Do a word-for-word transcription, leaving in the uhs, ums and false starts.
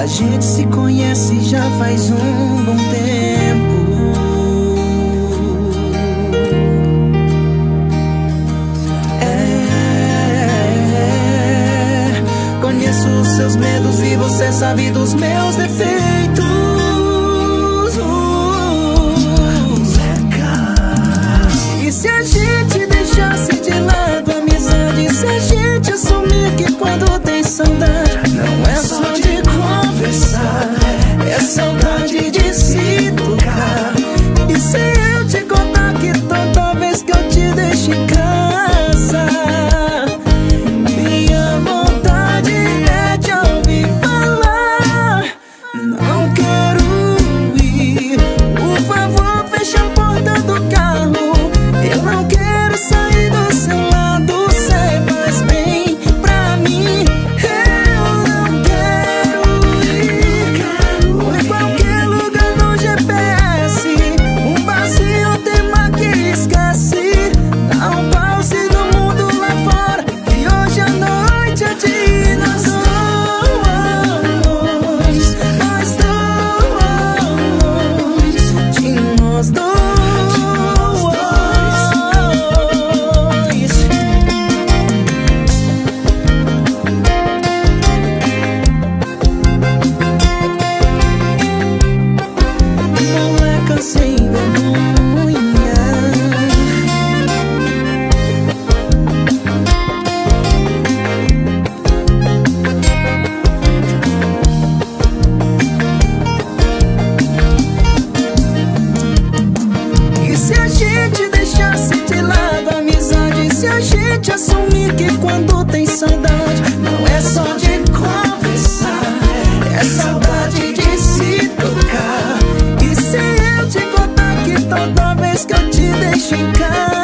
A gente se conhece já faz um bom tempo. É, conheço os seus medos e você sabe dos meus defeitos. E se a gente deixasse de lado a amizade, se a gente assumir que quando tem saudade não é só de conversar, é saudade de se tocar. E se eu te contar que toda vez que eu te deixo em casa, minha vontade é te ouvir falar: não quero ir, por favor fecha a porta do carro. Eu não quero sair do seu lado, cê faz bem pra mim. Eu não quero ir por qualquer lugar no G P S. Um vazio tema que esquece. Dá um pause no mundo lá fora, que hoje à noite é de nós dois. Nós dois, de nós dois. Moleca sem vergonha. E se a gente deixasse de lado a amizade, se a gente assumir que quando tem saudade não é só de conversar, é saudade de se tocar. E se eu te contar que toda vez que eu te deixo em casa,